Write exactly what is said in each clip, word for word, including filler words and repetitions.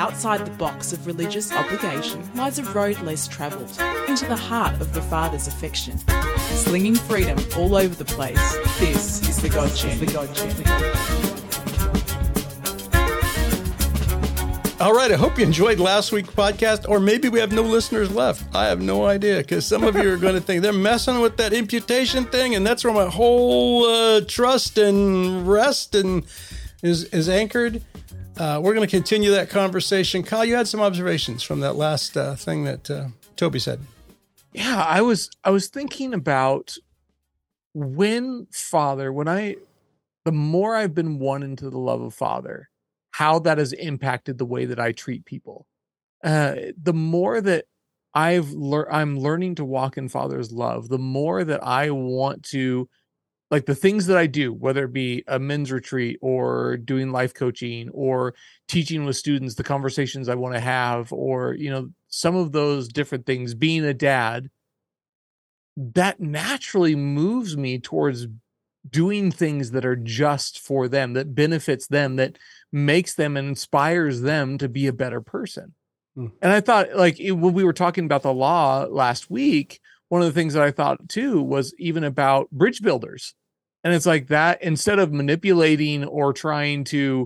Outside the box of religious obligation lies a road less travelled, into the heart of the Father's affection. Slinging freedom all over the place, this is the God Gem. The God Gem. The God Gem. All right, I hope you enjoyed last week's podcast, or maybe we have no listeners left. I have no idea, because some of you are going to think they're messing with that imputation thing, and that's where my whole uh, trust and rest and is, is anchored. Uh, we're going to continue that conversation. Kyle, you had some observations from that last uh, thing that uh, Toby said. Yeah, I was I was thinking about when Father, when I, the more I've been won into the love of Father, how that has impacted the way that I treat people. Uh, the more that I've lear- I'm learning to walk in Father's love, the more that I want to, like the things that I do, whether it be a men's retreat or doing life coaching or teaching with students, the conversations I want to have, or, you know, some of those different things, being a dad, that naturally moves me towards doing things that are just for them, that benefits them, that makes them and inspires them to be a better person. Hmm. And I thought, like, it, when we were talking about the law last week, one of the things that I thought too was even about bridge builders. And it's like that, instead of manipulating or trying to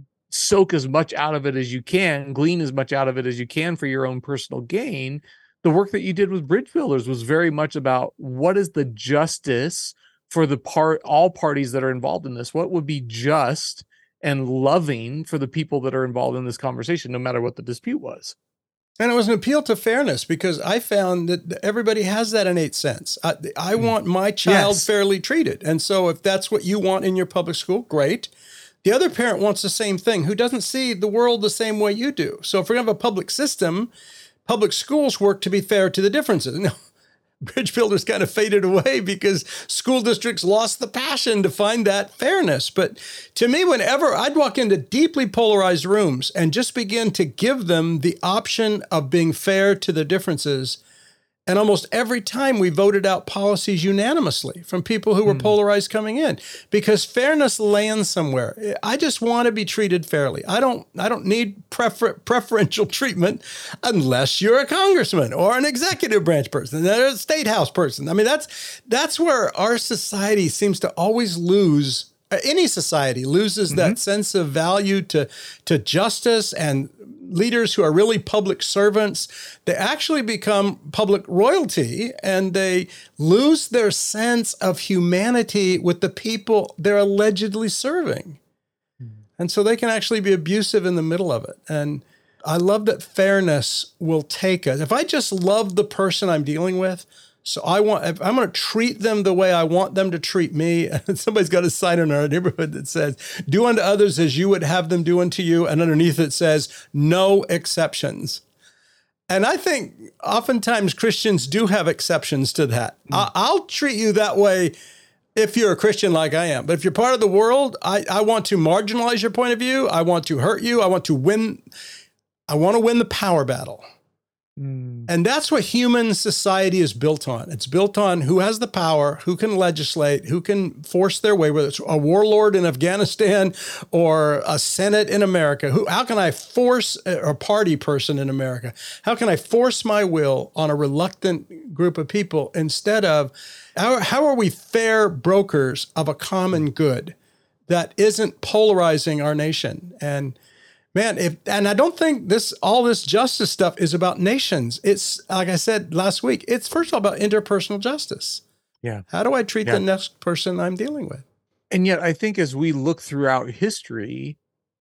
soak as much out of it as you can, glean as much out of it as you can for your own personal gain, the work that you did with bridge builders was very much about what is the justice for the part, all parties that are involved in this. What would be just and loving for the people that are involved in this conversation, no matter what the dispute was. And it was an appeal to fairness, because I found that everybody has that innate sense. I, I want my child yes. fairly treated. And so if that's what you want in your public school, great. The other parent wants the same thing, who doesn't see the world the same way you do. So if we're going to have a public system, public schools work to be fair to the differences. No, bridge builders kind of faded away because school districts lost the passion to find that fairness. But to me, whenever I'd walk into deeply polarized rooms and just begin to give them the option of being fair to the differences, and almost every time we voted out policies unanimously from people who were mm. polarized coming in, because fairness lands somewhere. I just want to be treated fairly. I don't I don't need prefer, preferential treatment unless you're a congressman or an executive branch person, or a state house person. I mean, that's that's where our society seems to always lose. Any society loses mm-hmm. that sense of value to, to justice, and leaders who are really public servants, they actually become public royalty, and they lose their sense of humanity with the people they're allegedly serving. Mm-hmm. And so they can actually be abusive in the middle of it. And I love that fairness will take us. If I just love the person I'm dealing with, so I want, if I'm going to treat them the way I want them to treat me. Somebody's got a sign in our neighborhood that says, do unto others as you would have them do unto you. And underneath it says, no exceptions. And I think oftentimes Christians do have exceptions to that. Mm. I'll treat you that way if you're a Christian like I am. But if you're part of the world, I, I want to marginalize your point of view. I want to hurt you. I want to win. I want to win the power battle. And that's what human society is built on. It's built on who has the power, who can legislate, who can force their way, whether it's a warlord in Afghanistan or a Senate in America. Who, how can I force a party person in America? How can I force my will on a reluctant group of people instead of, how, how are we fair brokers of a common good that isn't polarizing our nation? And man, if and I don't think this all this justice stuff is about nations. It's, like I said last week, it's first of all about interpersonal justice. Yeah. How do I treat yeah. the next person I'm dealing with? And yet I think as we look throughout history,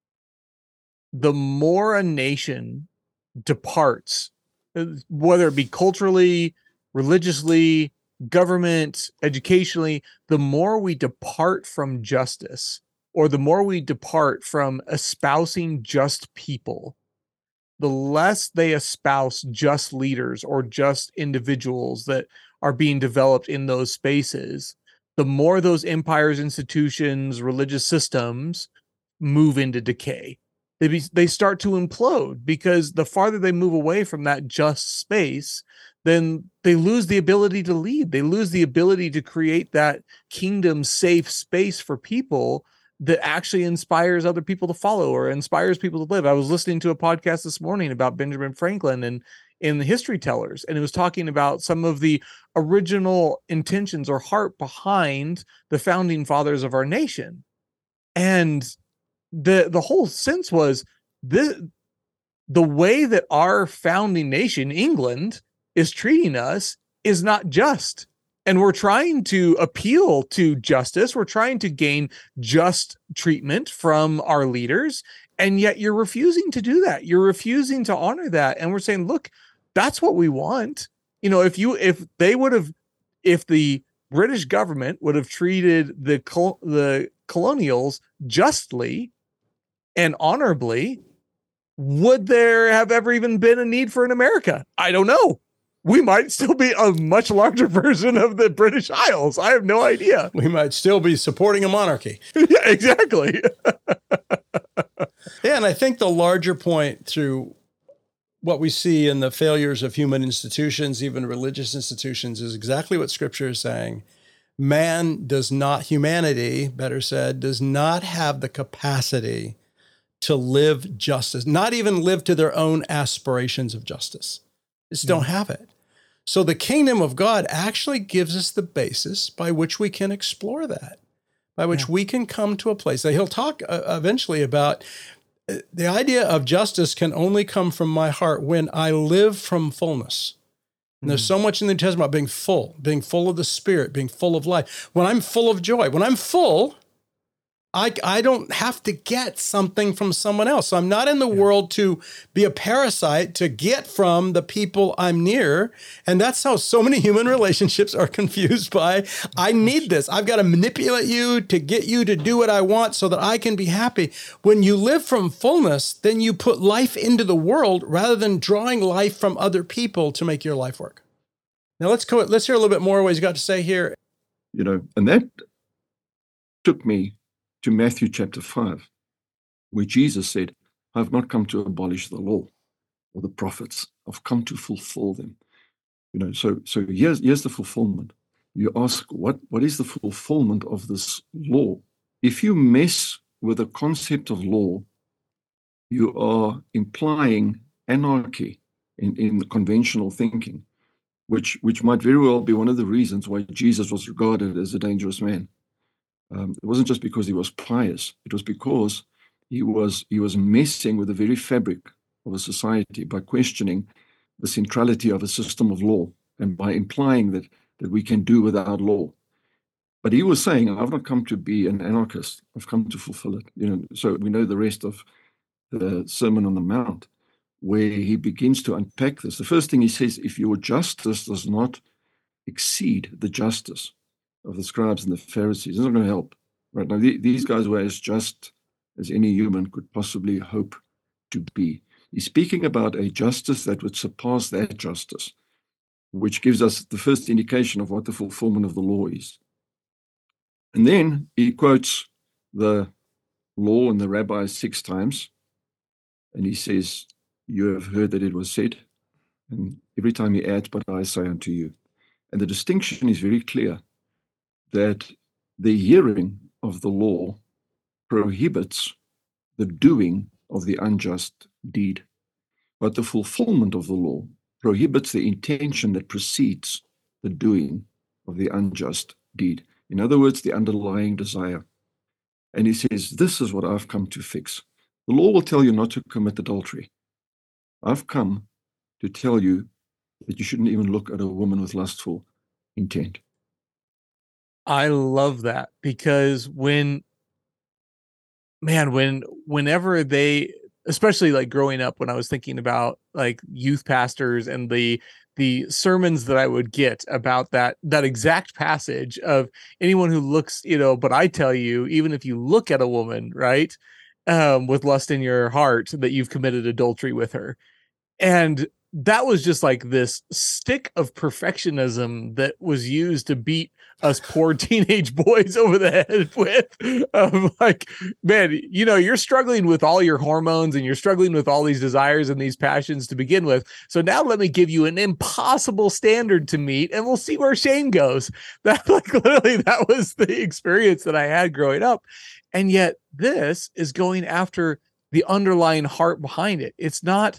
the more a nation departs, whether it be culturally, religiously, government, educationally, the more we depart from justice, or the more we depart from espousing just people, the less they espouse just leaders or just individuals that are being developed in those spaces, the more those empires, institutions, religious systems move into decay. They be, they start to implode, because the farther they move away from that just space, then they lose the ability to lead. They lose the ability to create that kingdom safe space for people that actually inspires other people to follow or inspires people to live. I was listening to a podcast this morning about Benjamin Franklin and in the History Tellers, and it was talking about some of the original intentions or heart behind the founding fathers of our nation. And the the whole sense was this, the way that our founding nation, England, is treating us is not just. And we're trying to appeal to justice. We're trying to gain just treatment from our leaders. And yet you're refusing to do that. You're refusing to honor that. And we're saying, look, that's what we want. You know, if you, if they would have, if the British government would have treated the, col- the colonials justly and honorably, would there have ever even been a need for an America? I don't know. We might still be a much larger version of the British Isles. I have no idea. We might still be supporting a monarchy. Yeah, exactly. Yeah, and I think the larger point through what we see in the failures of human institutions, even religious institutions, is exactly what Scripture is saying. Man does not, humanity, better said, does not have the capacity to live justice, not even live to their own aspirations of justice. Just don't have it. So the kingdom of God actually gives us the basis by which we can explore that, by which yeah. we can come to a place that he'll talk uh, eventually about. Uh, the idea of justice can only come from my heart when I live from fullness. And there's so much in the New Testament about being full, being full of the Spirit, being full of life. When I'm full of joy, when I'm full, I, I don't have to get something from someone else. So I'm not in the yeah. world to be a parasite, to get from the people I'm near. And that's how so many human relationships are confused by, I need this. I've got to manipulate you to get you to do what I want so that I can be happy. When you live from fullness, then you put life into the world rather than drawing life from other people to make your life work. Now let's go, let's hear a little bit more what he's got to say here. You know, and that took me to Matthew chapter five, where Jesus said, I've not come to abolish the law or the prophets. I've come to fulfill them. You know, so so here's, here's the fulfillment. You ask, what, what is the fulfillment of this law? If you mess with the concept of law, you are implying anarchy in, in the conventional thinking, which, which might very well be one of the reasons why Jesus was regarded as a dangerous man. Um, it wasn't just because he was pious. It was because he was he was messing with the very fabric of a society by questioning the centrality of a system of law and by implying that that we can do without law. But he was saying, I've not come to be an anarchist. I've come to fulfill it. You know, so we know the rest of the Sermon on the Mount, where he begins to unpack this. The first thing he says, if your justice does not exceed the justice of the scribes and the Pharisees, it's not going to help. Right now, the, these guys were as just as any human could possibly hope to be. He's speaking about a justice that would surpass that justice, which gives us the first indication of what the fulfillment of the law is. And then he quotes the law and the rabbis six times, and he says, you have heard that it was said, and every time he adds, but I say unto you. And the distinction is very clear, that the hearing of the law prohibits the doing of the unjust deed, but the fulfillment of the law prohibits the intention that precedes the doing of the unjust deed. In other words, the underlying desire. And he says, this is what I've come to fix. The law will tell you not to commit adultery. I've come to tell you that you shouldn't even look at a woman with lustful intent. I love that, because when, man, when, whenever they, especially like growing up, when I was thinking about like youth pastors and the, the sermons that I would get about that, that exact passage of anyone who looks, you know, but I tell you, even if you look at a woman, right, um, with lust in your heart, that you've committed adultery with her. And that was just like this stick of perfectionism that was used to beat us poor teenage boys over the head with, um, like, man, you know, you're struggling with all your hormones and you're struggling with all these desires and these passions to begin with. So now let me give you an impossible standard to meet and we'll see where shame goes. That, like, literally, that was the experience that I had growing up. And yet this is going after the underlying heart behind it. It's not,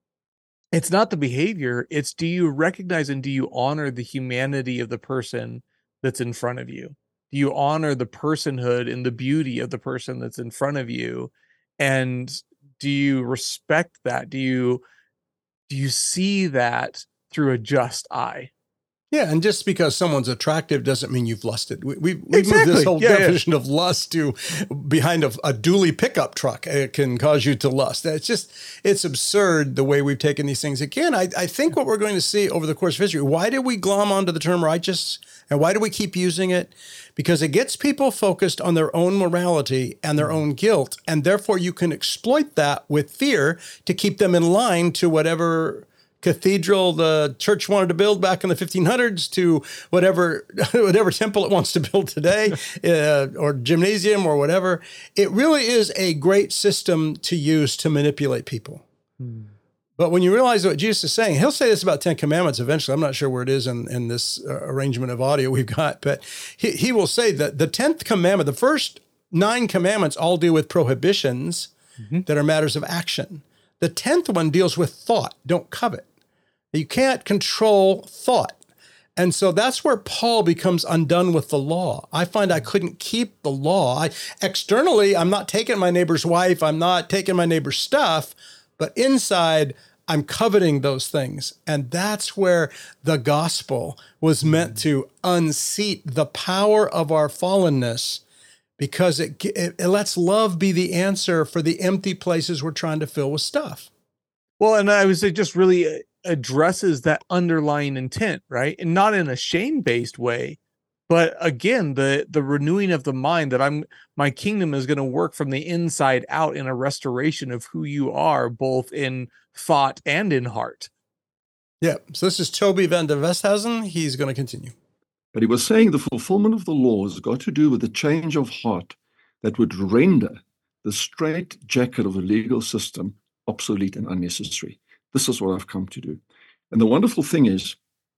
it's not the behavior. It's, do you recognize and do you honor the humanity of the person that's in front of you? Do you honor the personhood and the beauty of the person that's in front of you? And do you respect that? Do you, do you see that through a just eye? Yeah, and just because someone's attractive doesn't mean you've lusted. We we, we Exactly. moved this whole Yeah, definition yeah. of lust to behind a, a dually pickup truck. It can cause you to lust. It's just, it's absurd the way we've taken these things. Again, I, I think what we're going to see over the course of history, why did we glom onto the term righteous? And why do we keep using it? Because it gets people focused on their own morality and their own guilt, and therefore you can exploit that with fear to keep them in line to whatever cathedral the church wanted to build back in the fifteen hundreds, to whatever whatever temple it wants to build today, uh, or gymnasium or whatever. It really is a great system to use to manipulate people. Hmm. But when you realize what Jesus is saying, he'll say this about Ten Commandments eventually. I'm not sure where it is in, in this uh, arrangement of audio we've got, but he, he will say that the tenth commandment, the first nine commandments all deal with prohibitions mm-hmm. that are matters of action. The tenth one deals with thought. Don't covet. You can't control thought. And so that's where Paul becomes undone with the law. I find I couldn't keep the law. I, externally, I'm not taking my neighbor's wife. I'm not taking my neighbor's stuff. But inside, I'm coveting those things. And that's where the gospel was meant to unseat the power of our fallenness, because it, it, it lets love be the answer for the empty places we're trying to fill with stuff. Well, and I would say just really addresses that underlying intent, right? And not in a shame-based way, but again, the the renewing of the mind, that I'm my kingdom is going to work from the inside out in a restoration of who you are, both in thought and in heart. Yeah. So this is Toby van der Westhausen. He's going to continue. But he was saying the fulfillment of the law has got to do with the change of heart that would render the straight jacket of a legal system obsolete and unnecessary. This is what I've come to do. And the wonderful thing is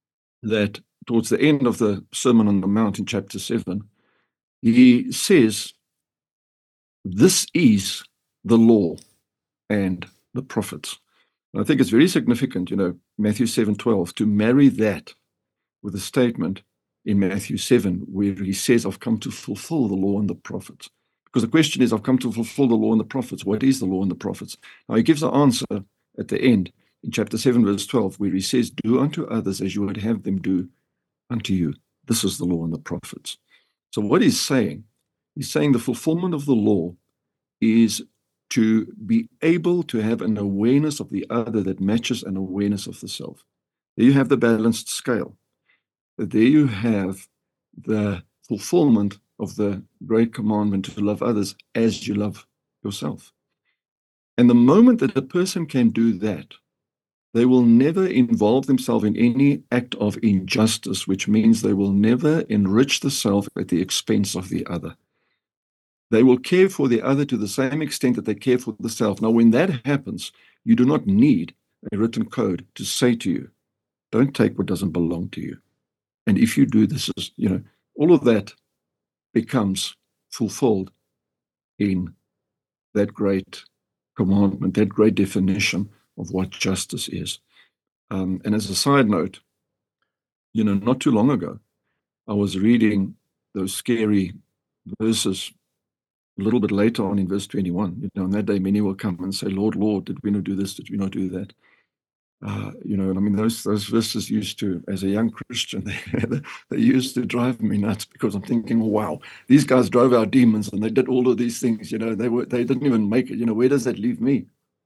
that towards the end of the Sermon on the Mount in chapter seven, he says, this is the law and the prophets. And I think it's very significant, you know, Matthew seven twelve, to marry that with a statement in Matthew seven where he says, I've come to fulfill the law and the prophets. Because the question is, I've come to fulfill the law and the prophets. What is the law and the prophets? Now he gives the answer at the end in chapter seven, verse twelve, where he says, do unto others as you would have them do unto you. This is the law and the prophets. So what he's saying, he's saying the fulfillment of the law is to be able to have an awareness of the other that matches an awareness of the self. There you have the balanced scale. There you have the fulfillment of the great commandment to love others as you love yourself. And the moment that a person can do that, they will never involve themselves in any act of injustice, which means they will never enrich the self at the expense of the other. They will care for the other to the same extent that they care for the self. Now, when that happens, you do not need a written code to say to you, don't take what doesn't belong to you. And if you do, this is, you know, all of that becomes fulfilled in that great commandment, that great definition of what justice is. Um, and as a side note, you know, not too long ago, I was reading those scary verses a little bit later on in verse twenty-one. You know, on that day, many will come and say, Lord, Lord, did we not do this? Did we not do that? Uh, you know, and I mean, those those verses used to, as a young Christian, they, they used to drive me nuts, because I'm thinking, wow, these guys drove out demons and they did all of these things. You know, they were they didn't even make it. You know, where does that leave me?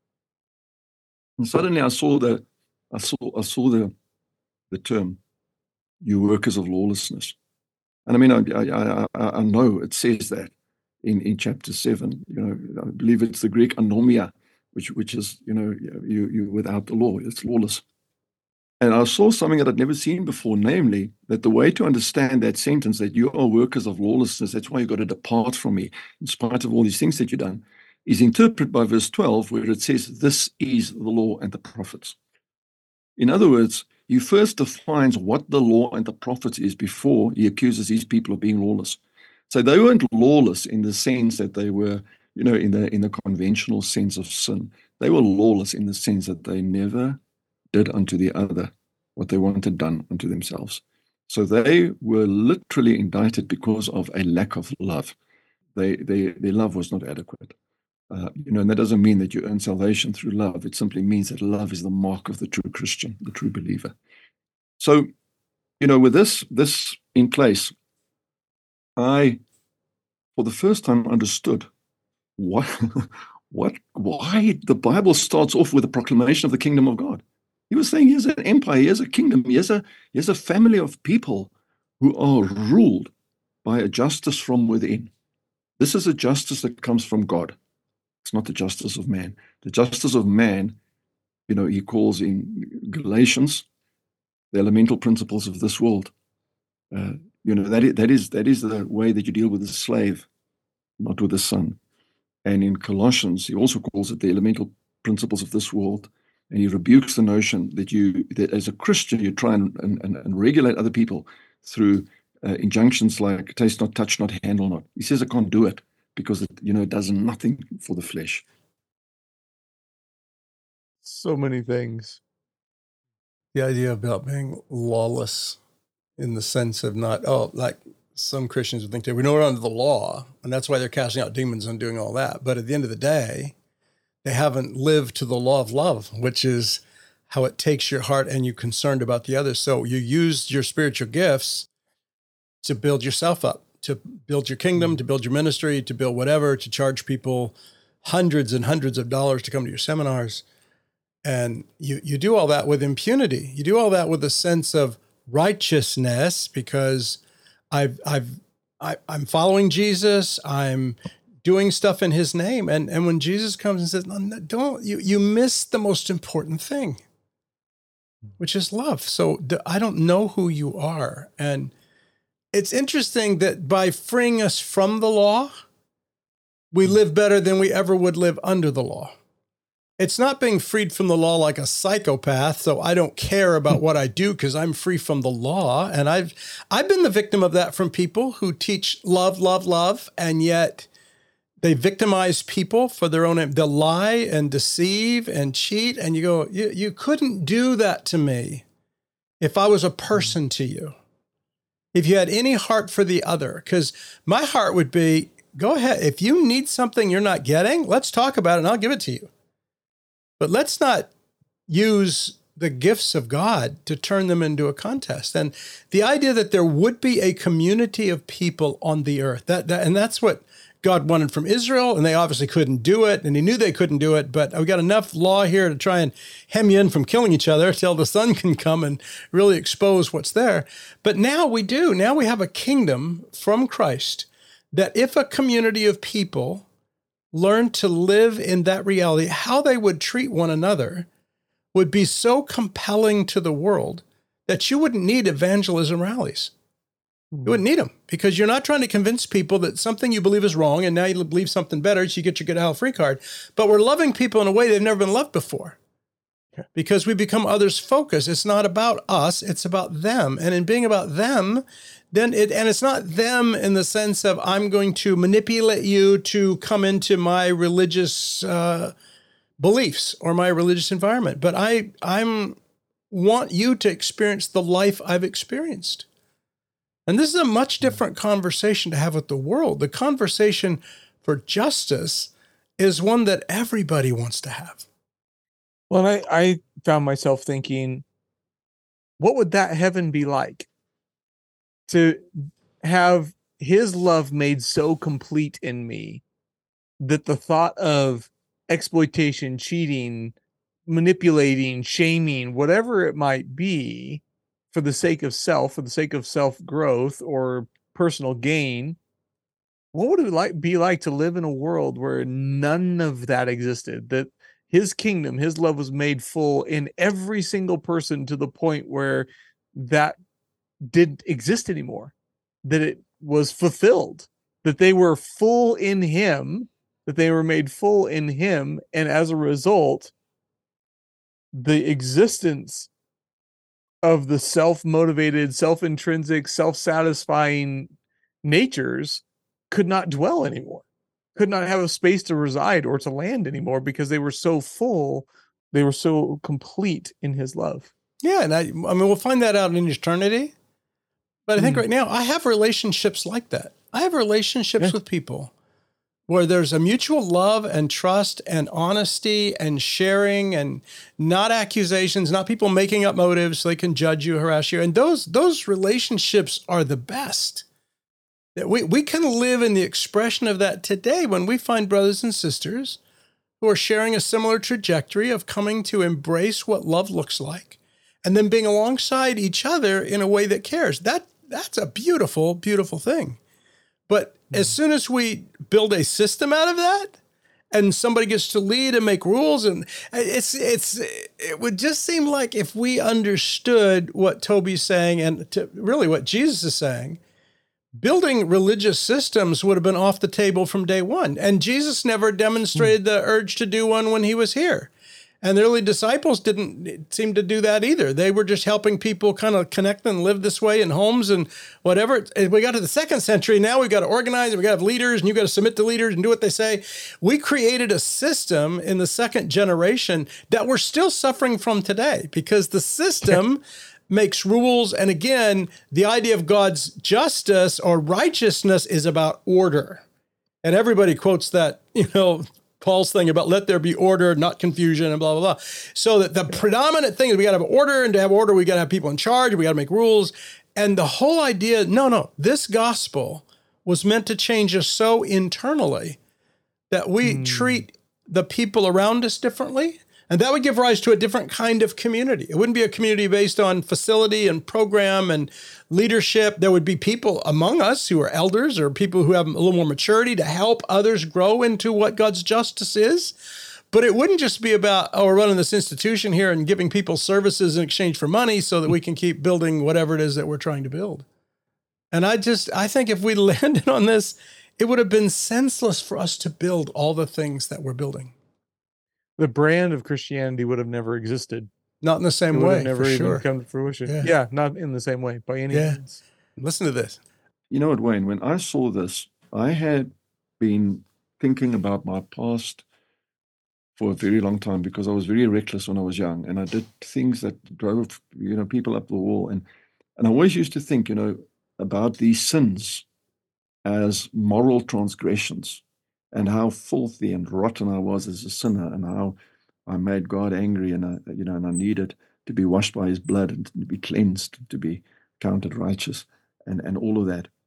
And suddenly, I saw the, I saw I saw the, the term, you workers of lawlessness. And I mean, I I I, I know it says that in in chapter seven. You know, I believe it's the Greek anomia, which which is, you know, you you without the law, it's lawless. And I saw something that I'd never seen before, namely that the way to understand that sentence, that you are workers of lawlessness, that's why you've got to depart from me, in spite of all these things that you've done, is interpreted by verse twelve, where it says, this is the law and the prophets. In other words, he first defines what the law and the prophets is before he accuses these people of being lawless. So they weren't lawless in the sense that they were, you know, in the in the conventional sense of sin. They were lawless in the sense that they never did unto the other what they wanted done unto themselves. So they were literally indicted because of a lack of love. They, they, their love was not adequate. Uh, you know, and that doesn't mean that you earn salvation through love. It simply means that love is the mark of the true Christian, the true believer. So, you know, with this this in place, I, for the first time, understood what, what, why the Bible starts off with a proclamation of the kingdom of God. He was saying, here's an empire, here's a kingdom, here's a, here's a family of people who are ruled by a justice from within. This is a justice that comes from God. It's not the justice of man. The justice of man, you know, he calls in Galatians the elemental principles of this world. Uh, you know, that is, that is that is the way that you deal with the slave, not with the son. And in Colossians, he also calls it the elemental principles of this world. And he rebukes the notion that you, that as a Christian, you try and, and, and regulate other people through uh, injunctions like taste not, touch not, handle not. He says, I can't do it because it, you know, it does nothing for the flesh. So many things. The idea about being lawless in the sense of not, oh, like some Christians would think they, we know we're under the law, and that's why they're casting out demons and doing all that. But at the end of the day, they haven't lived to the law of love, which is how it takes your heart and you're concerned about the others. So you use your spiritual gifts to build yourself up, to build your kingdom, to build your ministry, to build whatever, to charge people hundreds and hundreds of dollars to come to your seminars. And you, you do all that with impunity. You do all that with a sense of righteousness because I've, I've, I, I'm following Jesus. I'm doing stuff in his name. And, and when Jesus comes and says, no, don't, you, you miss the most important thing, which is love. So I don't know who you are. And it's interesting that by freeing us from the law, we live better than we ever would live under the law. It's not being freed from the law like a psychopath, so I don't care about what I do because I'm free from the law. And I've I've been the victim of that from people who teach love, love, love, and yet they victimize people for their own, they'll lie and deceive and cheat. And you go, you, you couldn't do that to me if I was a person to you. If you had any heart for the other, because my heart would be, go ahead. If you need something you're not getting, let's talk about it and I'll give it to you. But let's not use the gifts of God to turn them into a contest. And the idea that there would be a community of people on the earth, that, that and that's what God wanted from Israel, and they obviously couldn't do it, and he knew they couldn't do it, but we got enough law here to try and hem you in from killing each other till the sun can come and really expose what's there. But now we do. Now we have a kingdom from Christ that if a community of people learn to live in that reality, how they would treat one another would be so compelling to the world that you wouldn't need evangelism rallies. You wouldn't need them because you're not trying to convince people that something you believe is wrong and now you believe something better so you get your get out of free card. But we're loving people in a way they've never been loved before because we become others focused. It's not about us, it's about them. And in being about them, then it, and it's not them in the sense of I'm going to manipulate you to come into my religious uh, beliefs or my religious environment, but I I'm want you to experience the life I've experienced. And this is a much different conversation to have with the world. The conversation for justice is one that everybody wants to have. Well, I, I found myself thinking, what would that heaven be like? To have his love made so complete in me that the thought of exploitation, cheating, manipulating, shaming, whatever it might be, for the sake of self, for the sake of self-growth or personal gain, what would it like be like to live in a world where none of that existed? That his kingdom, his love was made full in every single person to the point where that didn't exist anymore, that it was fulfilled, that they were full in him, that they were made full in him. And as a result, the existence of the self-motivated, self-intrinsic, self-satisfying natures could not dwell anymore, could not have a space to reside or to land anymore because they were so full, they were so complete in his love. Yeah, and I, I mean, we'll find that out in eternity. But I think mm. right now, I have relationships like that. I have relationships yeah. with people where there's a mutual love and trust and honesty and sharing and not accusations, not people making up motives so they can judge you, harass you. And those those relationships are the best. That we, we can live in the expression of that today when we find brothers and sisters who are sharing a similar trajectory of coming to embrace what love looks like and then being alongside each other in a way that cares. That that's a beautiful, beautiful thing. But as soon as we build a system out of that and somebody gets to lead and make rules, and it's, it's, it would just seem like if we understood what Toby's saying and to really what Jesus is saying, building religious systems would have been off the table from day one. And Jesus never demonstrated the urge to do one when he was here. And the early disciples didn't seem to do that either. They were just helping people kind of connect and live this way in homes and whatever. And we got to the second century. Now we've got to organize and we got to have leaders and you've got to submit to leaders and do what they say. We created a system in the second generation that we're still suffering from today because the system makes rules. And again, the idea of God's justice or righteousness is about order. And everybody quotes that, you know, Paul's thing about let there be order, not confusion, and blah, blah, blah. So that the predominant thing is we got to have order, and to have order, we got to have people in charge, we got to make rules. And the whole idea, no, no, this gospel was meant to change us so internally that we mm. treat the people around us differently. And that would give rise to a different kind of community. It wouldn't be a community based on facility and program and leadership. There would be people among us who are elders or people who have a little more maturity to help others grow into what God's justice is. But it wouldn't just be about, oh, we're running this institution here and giving people services in exchange for money so that we can keep building whatever it is that we're trying to build. And I just, I think if we landed on this, it would have been senseless for us to build all the things that we're building. The brand of Christianity would have never existed. Not in the same it would way, have never for even sure. come to fruition. Yeah. yeah, not in the same way by any yeah. means. Listen to this. You know what, Wayne, when I saw this, I had been thinking about my past for a very long time because I was very reckless when I was young and I did things that drove, you know, people up the wall. And, and I always used to think, you know, about these sins as moral transgressions and how filthy and rotten I was as a sinner and how I made God angry and I, you know, and I needed to be washed by his blood and to be cleansed, to be counted righteous and, and all of that.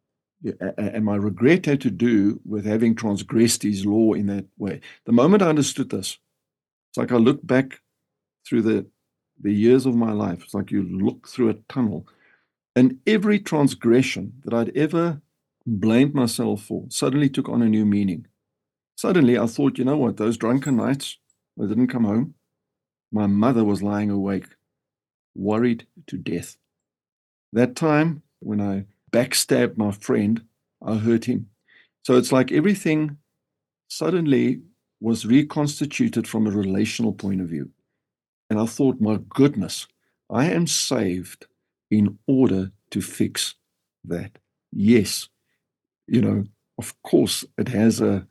And my regret had to do with having transgressed his law in that way. The moment I understood this, it's like I look back through the, the years of my life. It's like you look through a tunnel and every transgression that I'd ever blamed myself for suddenly took on a new meaning. Suddenly I thought, you know what, those drunken nights, I didn't come home. My mother was lying awake, worried to death. That time when I backstabbed my friend, I hurt him. So it's like everything suddenly was reconstituted from a relational point of view. And I thought, my goodness, I am saved in order to fix that. Yes, you know, of course, it has a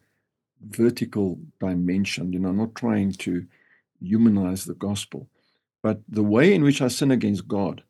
vertical dimension, you know, not trying to humanize the gospel. But the way in which I sin against God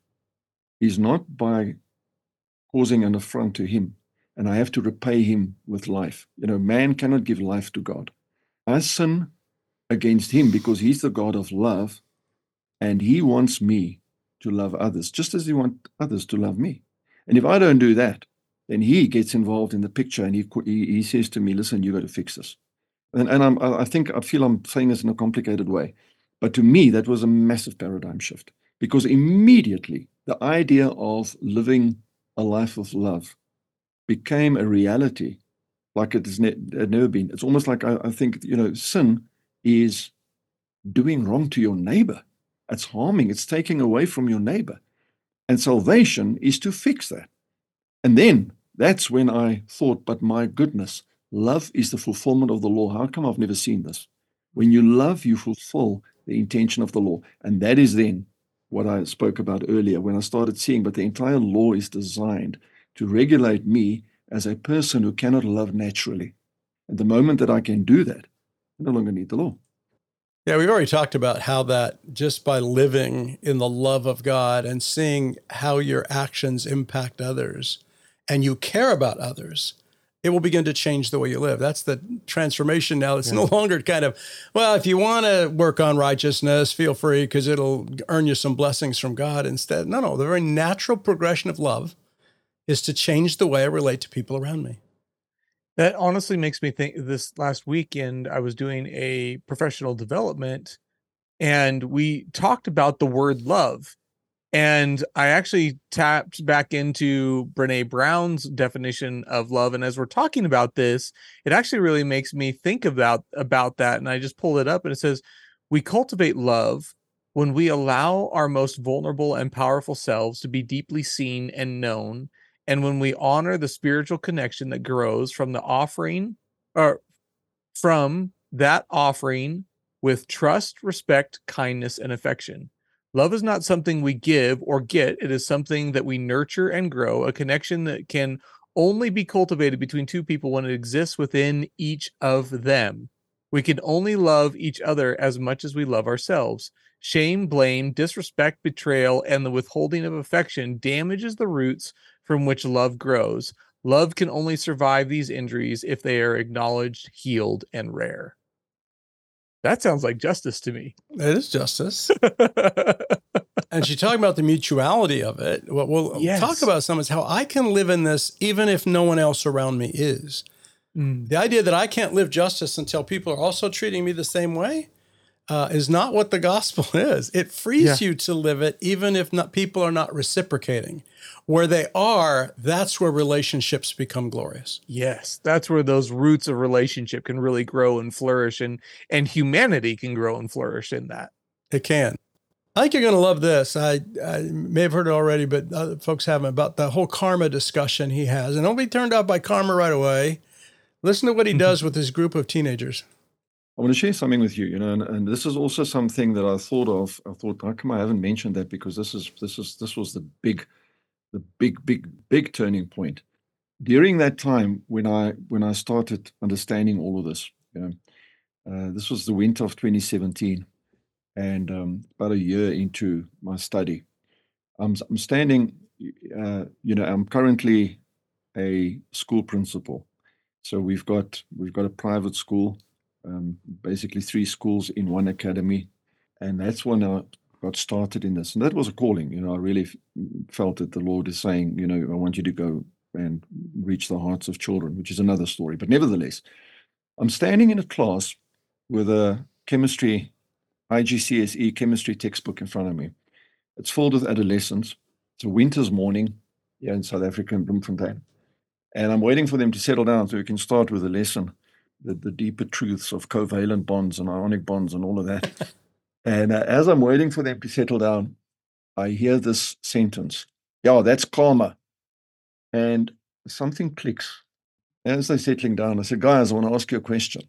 is not by causing an affront to him, and I have to repay him with life. You know, man cannot give life to God. I sin against him because he's the God of love, and he wants me to love others, just as he wants others to love me. And if I don't do that, then he gets involved in the picture, and he he, he says to me, listen, you got to fix this. And, and I'm, I think, I feel I'm saying this in a complicated way, but to me, that was a massive paradigm shift, because immediately the idea of living a life of love became a reality like it has ne- had never been. It's almost like I, I think, you know, sin is doing wrong to your neighbor. It's harming, it's taking away from your neighbor. And salvation is to fix that. And then that's when I thought, but my goodness, love is the fulfillment of the law. How come I've never seen this? When you love, you fulfill the intention of the law. And that is then what I spoke about earlier when I started seeing, but the entire law is designed to regulate me as a person who cannot love naturally. At the moment that I can do that, I no longer need the law. Yeah, we've already talked about how that just by living in the love of God and seeing how your actions impact others and you care about others, it will begin to change the way you live. That's the transformation now. It's yeah. no longer kind of, well, if you want to work on righteousness, feel free because it'll earn you some blessings from God instead. No, no, the very natural progression of love is to change the way I relate to people around me. That honestly makes me think. This last weekend, I was doing a professional development and we talked about the word love. And I actually tapped back into Brené Brown's definition of love. And as we're talking about this, it actually really makes me think about, about that. And I just pulled it up and it says, we cultivate love when we allow our most vulnerable and powerful selves to be deeply seen and known, and when we honor the spiritual connection that grows from the offering or from that offering with trust, respect, kindness, and affection. Love is not something we give or get. It is something that we nurture and grow, a connection that can only be cultivated between two people when it exists within each of them. We can only love each other as much as we love ourselves. Shame, blame, disrespect, betrayal, and the withholding of affection damages the roots from which love grows. Love can only survive these injuries if they are acknowledged, healed, and rare. That sounds like justice to me. It is justice. And she's talking about the mutuality of it. What we'll yes. talk about some is how I can live in this even if no one else around me is. Mm. The idea that I can't live justice until people are also treating me the same way uh, is not what the gospel is. It frees yeah. you to live it even if not people are not reciprocating. Where they are, that's where relationships become glorious. Yes, that's where those roots of relationship can really grow and flourish, and, and humanity can grow and flourish in that. It can. I think you're going to love this. I, I may have heard it already, but other folks haven't, about the whole karma discussion he has. And don't be turned off by karma right away. Listen to what he does with his group of teenagers. I want to share something with you, you know, and, and this is also something that I thought of. I thought, how come I haven't mentioned that? Because this is this is this was the big the big, big, big turning point. During that time when I when I started understanding all of this, you know, uh, this was the winter of twenty seventeen, and um, about a year into my study, I'm, I'm standing, uh, you know, I'm currently a school principal. So we've got we've got a private school, um, basically three schools in one academy, and that's when I got started in this. And that was a calling, you know, I really f- felt that the Lord is saying, you know, I want you to go and reach the hearts of children, which is another story. But nevertheless, I'm standing in a class with a chemistry, I G C S E chemistry textbook in front of me. It's filled with adolescents. It's a winter's morning here in South Africa in Bloemfontein. And I'm waiting for them to settle down so we can start with the lesson, the, the deeper truths of covalent bonds and ionic bonds and all of that. And uh, as I'm waiting for them to settle down, I hear this sentence, yeah, that's karma. And something clicks. As they're settling down, I said, guys, I want to ask you a question.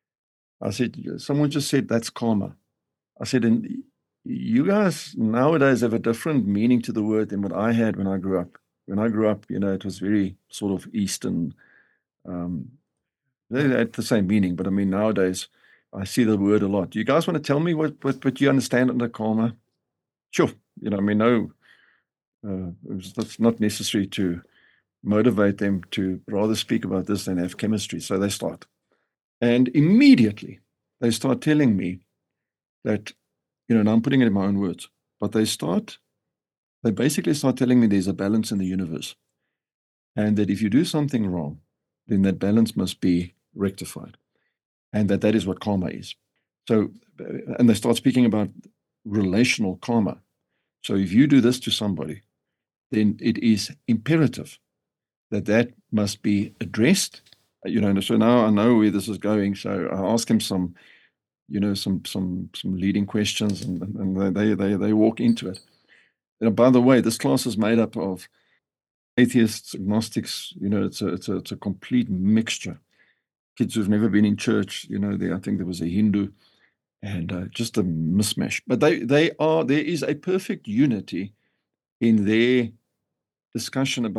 I said, someone just said that's karma. I said, and you guys nowadays have a different meaning to the word than what I had when I grew up. When I grew up, you know, it was very sort of Eastern. Um, they had the same meaning, but I mean, nowadays, I see the word a lot. Do you guys want to tell me what, what, what you understand under karma? Sure. You know, I mean, no, uh, it's, it's not necessary to motivate them to rather speak about this than have chemistry. So they start. And immediately they start telling me that, you know, and I'm putting it in my own words, but they start, they basically start telling me there's a balance in the universe. And that if you do something wrong, then that balance must be rectified. And that that is what karma is. So, and they start speaking about relational karma. So if you do this to somebody, then it is imperative that that must be addressed. You know, so now I know where this is going. So I ask him some, you know, some some some leading questions, and, and they they they walk into it. And by the way, this class is made up of atheists, agnostics. You know, it's a it's a it's a complete mixture. Kids who've never been in church, you know, they, I think there was a Hindu, and uh, just a mismatch. But they, they are, there is a perfect unity in their discussion about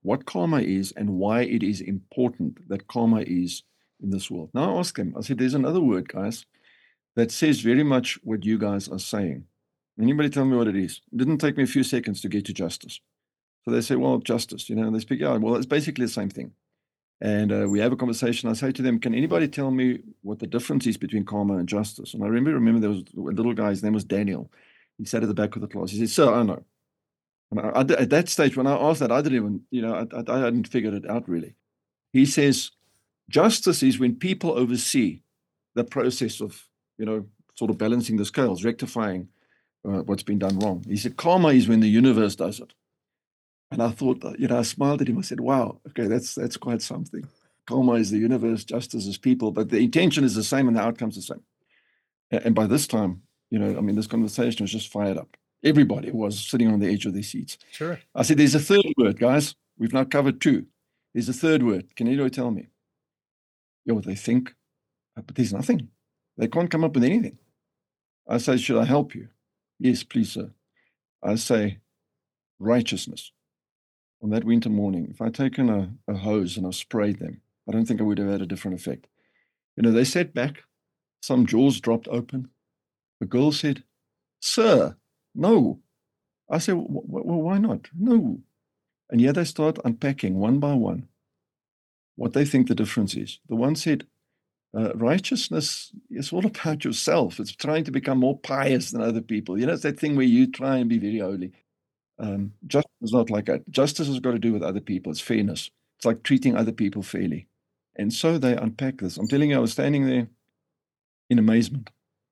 what karma is and why it is important that karma is in this world. Now I asked them, I said, there's another word, guys, that says very much what you guys are saying. Anybody tell me what it is? It didn't take me a few seconds to get to justice. So they say, well, justice, you know, and they speak out. Well, it's basically the same thing. And uh, we have a conversation. I say to them, can anybody tell me what the difference is between karma and justice? And I remember, remember there was a little guy, his name was Daniel. He sat at the back of the class. He said, sir, I know. And I, I, at that stage, when I asked that, I didn't even, you know, I, I, I hadn't figured it out really. He says, justice is when people oversee the process of, you know, sort of balancing the scales, rectifying uh, what's been done wrong. He said, karma is when the universe does it. And I thought, you know, I smiled at him. I said, wow, okay, that's that's quite something. Karma is the universe, justice is people, but the intention is the same and the outcome's the same. And by this time, you know, I mean, this conversation was just fired up. Everybody was sitting on the edge of their seats. Sure. I said, there's a third word, guys. We've now covered two. There's a third word. Can anybody tell me? You know what they think? But there's nothing. They can't come up with anything. I say, should I help you? Yes, please, sir. I say, righteousness. On that winter morning, if I'd taken a, a hose and I sprayed them, I don't think I would have had a different effect. You know, they sat back, some jaws dropped open. The girl said, sir, no. I said, well, why not? No. And yet they start unpacking one by one what they think the difference is. The one said, uh, righteousness is all about yourself. It's trying to become more pious than other people. You know, it's that thing where you try and be very holy. Um, justice is not like that. Justice has got to do with other people. It's fairness. It's like treating other people fairly. And so they unpack this. I'm telling you, I was standing there in amazement.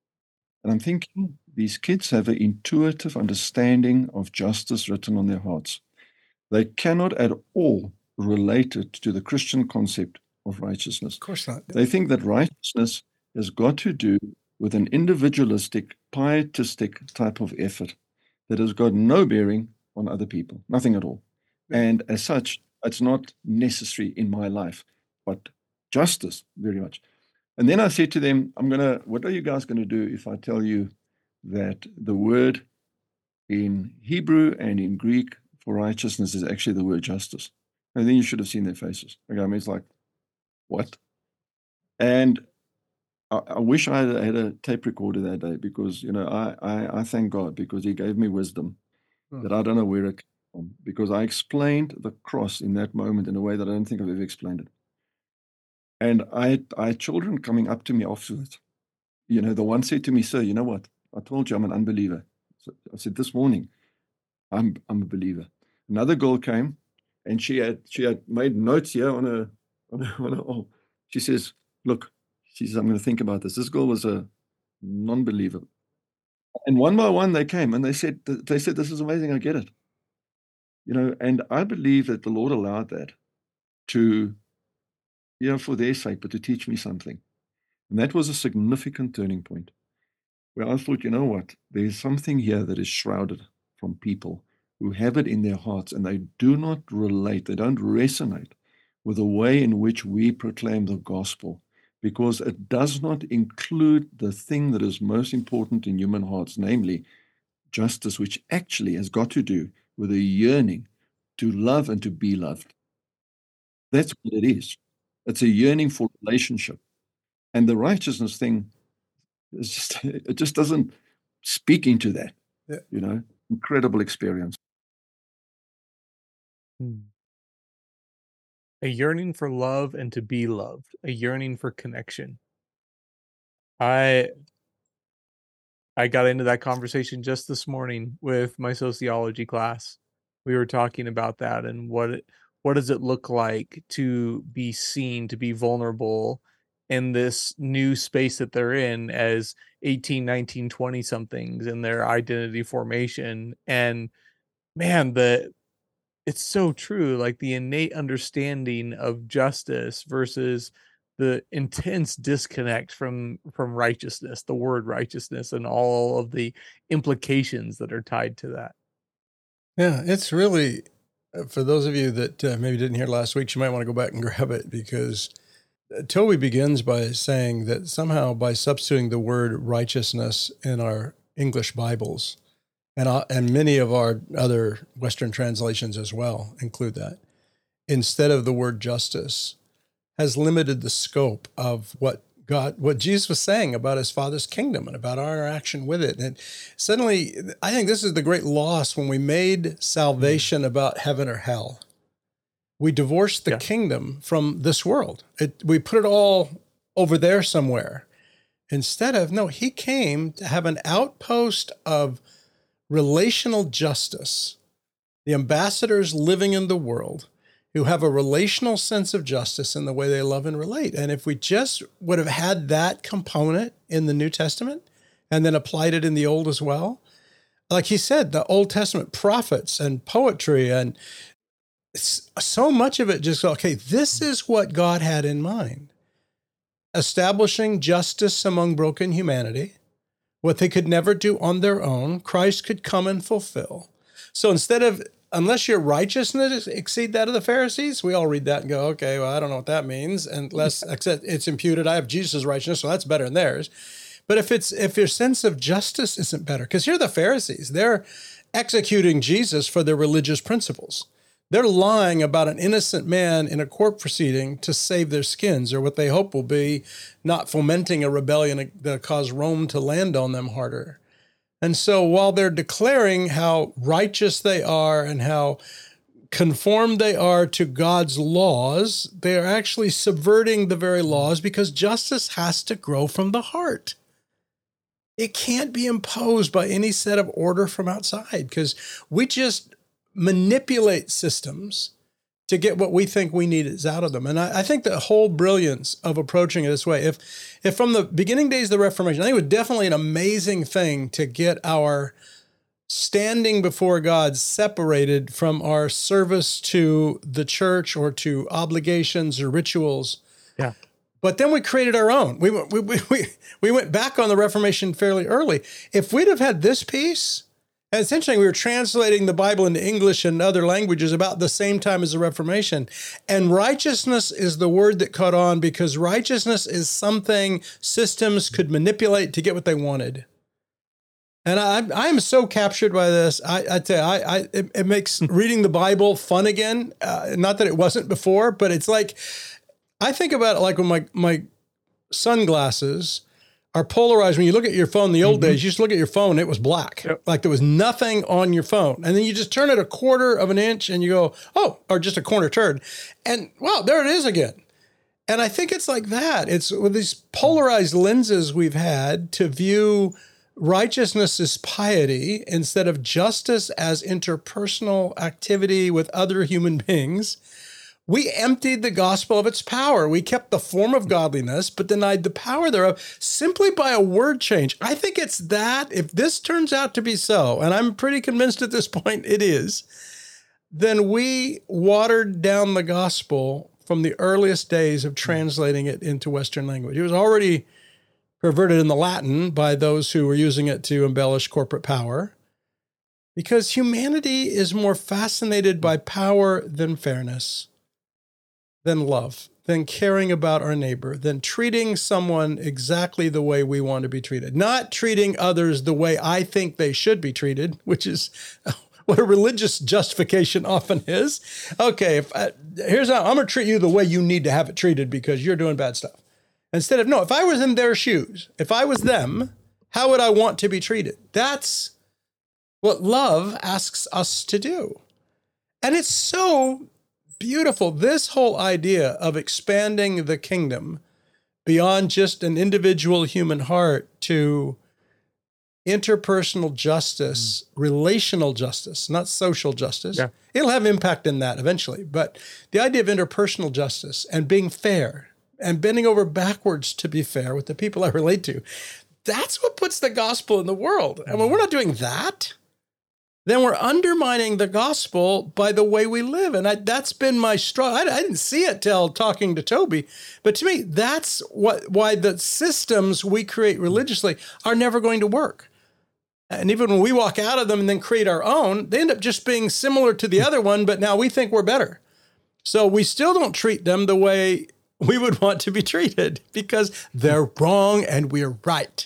And I'm thinking, these kids have an intuitive understanding of justice written on their hearts. They cannot at all relate it to the Christian concept of righteousness. Of course not. They think that righteousness has got to do with an individualistic, pietistic type of effort that has got no bearing on other people, nothing at all. And as such, it's not necessary in my life, but justice, very much. And then I said to them, I'm going to, what are you guys going to do if I tell you that the word in Hebrew and in Greek for righteousness is actually the word justice? And then you should have seen their faces. Okay, I mean, it's like, what? And I, I wish I had, had a tape recorder that day because, you know, I, I, I thank God because he gave me wisdom hmm. that I don't know where it came from, because I explained the cross in that moment in a way that I don't think I've ever explained it. And I had, I had children coming up to me afterwards. You know, the one said to me, sir, you know what? I told you I'm an unbeliever. So I said, this morning, I'm I'm a believer. Another girl came and she had she had made notes here on a, on a, on a oh, she says, look, she says, I'm going to think about this. This girl was a non-believer. And one by one they came and they said, they said, this is amazing, I get it. You know, and I believe that the Lord allowed that to, you know, for their sake, but to teach me something. And that was a significant turning point where I thought, you know what, there's something here that is shrouded from people who have it in their hearts and they do not relate, they don't resonate with the way in which we proclaim the gospel, because it does not include the thing that is most important in human hearts, namely justice, which actually has got to do with a yearning to love and to be loved. That's what it is. It's a yearning for relationship. And the righteousness thing is just, it just doesn't speak into that, yeah. You know, incredible experience. A yearning for love and to be loved, a yearning for connection. I I got into that conversation just this morning with my sociology class. We were talking about that and what it, what does it look like to be seen, to be vulnerable in this new space that they're in as eighteen, nineteen, twenty somethings in their identity formation. And man, the it's so true, like the innate understanding of justice versus the intense disconnect from from righteousness, the word righteousness, and all of the implications that are tied to that. Yeah, it's really, for those of you that uh, maybe didn't hear last week, you might want to go back and grab it, because Toby begins by saying that somehow by substituting the word righteousness in our English Bibles, and uh, and many of our other Western translations as well include that, instead of the word justice has limited the scope of what God, what Jesus was saying about his Father's kingdom and about our interaction with it. And suddenly, I think this is the great loss when we made salvation about heaven or hell. We divorced the yeah. kingdom from this world. It, we put it all over there somewhere. Instead of, no, he came to have an outpost of relational justice. The ambassadors living in the world who have a relational sense of justice in the way they love and relate. And if we just would have had that component in the New Testament and then applied it in the Old as well, like he said, the Old Testament prophets and poetry and so much of it just, okay, this is what God had in mind. Establishing justice among broken humanity, what they could never do on their own, Christ could come and fulfill. So instead of, unless your righteousness exceed that of the Pharisees, we all read that and go, okay, well, I don't know what that means. Unless it's imputed, I have Jesus' righteousness, so that's better than theirs. But if it's if your sense of justice isn't better, because here are the Pharisees, they're executing Jesus for their religious principles. They're lying about an innocent man in a court proceeding to save their skins, or what they hope will be not fomenting a rebellion that cause Rome to land on them harder. And so while they're declaring how righteous they are and how conformed they are to God's laws, they are actually subverting the very laws because justice has to grow from the heart. It can't be imposed by any set of order from outside because we just manipulate systems to get what we think we need is out of them. And I, I think the whole brilliance of approaching it this way, if if from the beginning days of the Reformation, I think it was definitely an amazing thing to get our standing before God separated from our service to the church or to obligations or rituals. Yeah. But then we created our own. We, we, we, we, we went back on the Reformation fairly early. If we'd have had this piece, and it's interesting, we were translating the Bible into English and other languages about the same time as the Reformation. And righteousness is the word that caught on because righteousness is something systems could manipulate to get what they wanted. And I, I am so captured by this. I, I tell you, I, I it, it makes reading the Bible fun again. Uh, not that it wasn't before, but it's like, I think about it like when my, my sunglasses are polarized. When you look at your phone in the old mm-hmm. days, you just look at your phone, it was black. Yep. Like there was nothing on your phone. And then you just turn it a quarter of an inch and you go, oh, or just a corner turn. And wow, there it is again. And I think it's like that. It's with these polarized lenses we've had to view righteousness as piety instead of justice as interpersonal activity with other human beings. We emptied the gospel of its power. We kept the form of godliness, but denied the power thereof simply by a word change. I think it's that. If this turns out to be so, and I'm pretty convinced at this point it is, then we watered down the gospel from the earliest days of translating it into Western language. It was already perverted in the Latin by those who were using it to embellish corporate power, because humanity is more fascinated by power than fairness, than love, than caring about our neighbor, than treating someone exactly the way we want to be treated, not treating others the way I think they should be treated, which is what a religious justification often is. Okay, if I, here's how I'm going to treat you the way you need to have it treated because you're doing bad stuff. Instead of, no, if I was in their shoes, if I was them, how would I want to be treated? That's what love asks us to do. And it's so beautiful. This whole idea of expanding the kingdom beyond just an individual human heart to interpersonal justice, mm. relational justice, not social justice. Yeah. It'll have impact in that eventually. But the idea of interpersonal justice and being fair and bending over backwards to be fair with the people I relate to, that's what puts the gospel in the world. And when we're not doing that, then we're undermining the gospel by the way we live. And I, that's been my struggle. I, I didn't see it till talking to Toby, but to me, that's what why the systems we create religiously are never going to work. And even when we walk out of them and then create our own, they end up just being similar to the other one, but now we think we're better. So we still don't treat them the way we would want to be treated because they're wrong and we're right.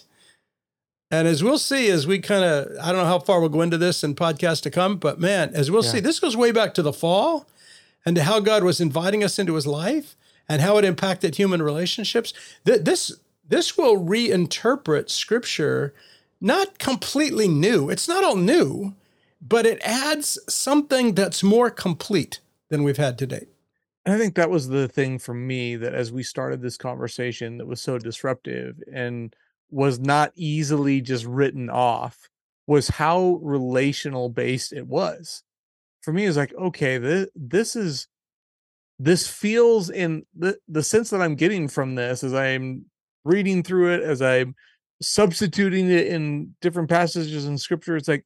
And as we'll see, as we kind of, I don't know how far we'll go into this in podcasts to come, but man, as we'll yeah. see, this goes way back to the fall. and to how God was inviting us into his life and how it impacted human relationships, th- this, this will reinterpret Scripture, not completely new. It's not all new, but it adds something that's more complete than we've had to date. And I think that was the thing for me, that as we started this conversation that was so disruptive and was not easily just written off, was how relational based it was. For me, it's like, okay, this, this is, this feels in the, the sense that I'm getting from this as I'm reading through it, as I'm substituting it in different passages in Scripture. It's like,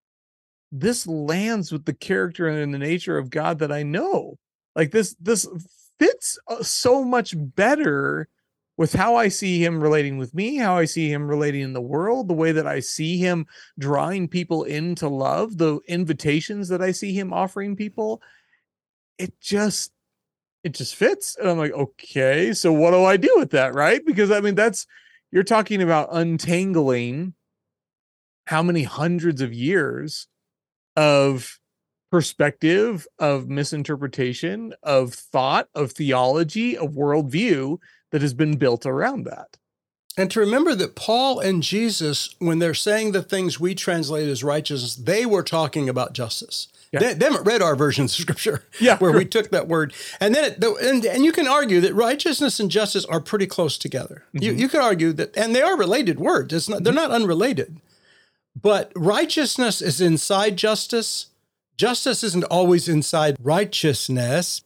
this lands with the character and the nature of God that I know. Like this, this fits so much better with how I see him relating with me, how I see him relating in the world, the way that I see him drawing people into love, the invitations that I see him offering people. It just, it just fits. And I'm like, okay, so what do I do with that? Right? Because I mean, that's, you're talking about untangling how many hundreds of years of perspective, of misinterpretation, of thought, of theology, of worldview that has been built around that. And to remember that Paul and Jesus, when they're saying the things we translate as righteousness, they were talking about justice. Yeah. They, they haven't read our versions of Scripture, yeah, where sure. we took that word. And then, it, and, and you can argue that righteousness and justice are pretty close together. Mm-hmm. You, you could argue that, and they are related words. It's not, they're not unrelated. But righteousness is inside justice. Justice isn't always inside righteousness.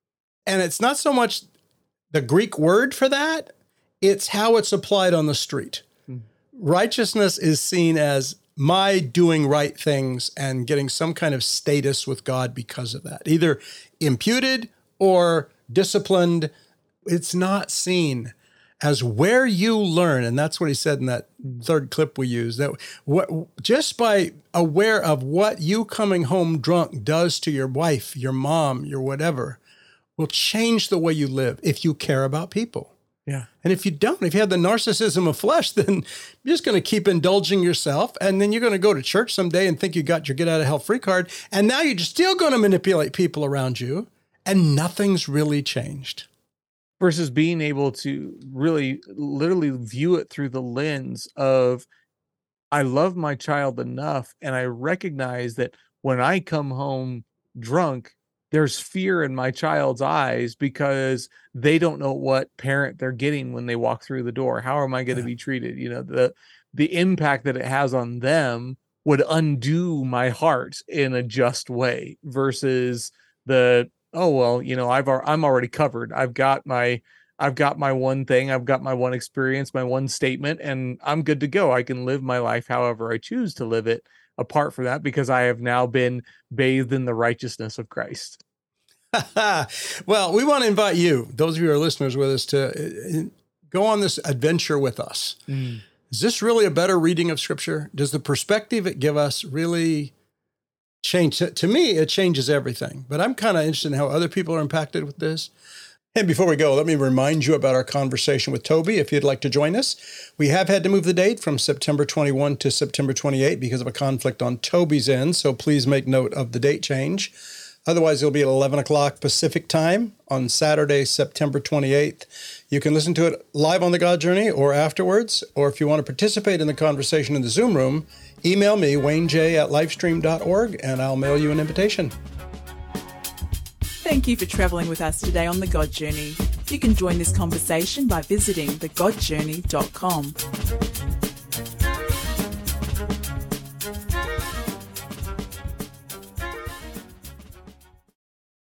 And it's not so much the Greek word for that, it's how it's applied on the street. Mm. Righteousness is seen as my doing right things and getting some kind of status with God because of that, either imputed or disciplined. It's not seen as where you learn, and that's what he said in that third clip we used, that what, just by aware of what you coming home drunk does to your wife, your mom, your whatever, will change the way you live if you care about people. Yeah. And if you don't, if you have the narcissism of flesh, then you're just going to keep indulging yourself, and then you're going to go to church someday and think you got your get out of hell free card, and now you're just still going to manipulate people around you, and nothing's really changed. Versus being able to really literally view it through the lens of, I love my child enough, and I recognize that when I come home drunk, there's fear in my child's eyes because they don't know what parent they're getting when they walk through the door. How am I going to yeah. be treated? You know, the the impact that it has on them would undo my heart in a just way versus the, oh, well, you know, I've, I'm already covered. I've got my, I've got my one thing. I've got my one experience, my one statement, and I'm good to go. I can live my life however I choose to live it apart from that because I have now been bathed in the righteousness of Christ. Well, we want to invite you, those of you who are listeners with us, to go on this adventure with us. Mm. Is this really a better reading of Scripture? Does the perspective it give us really change? To me, it changes everything. But I'm kind of interested in how other people are impacted with this. And before we go, let me remind you about our conversation with Toby, if you'd like to join us. We have had to move the date from September twenty-first to September twenty-eighth because of a conflict on Toby's end, so please make note of the date change. Otherwise, it'll be at eleven o'clock Pacific time on Saturday, September twenty-eighth. You can listen to it live on The God Journey or afterwards, or if you want to participate in the conversation in the Zoom room, email me, wayne j at livestream dot org, and I'll mail you an invitation. Thank you for traveling with us today on The God Journey. You can join this conversation by visiting the god journey dot com.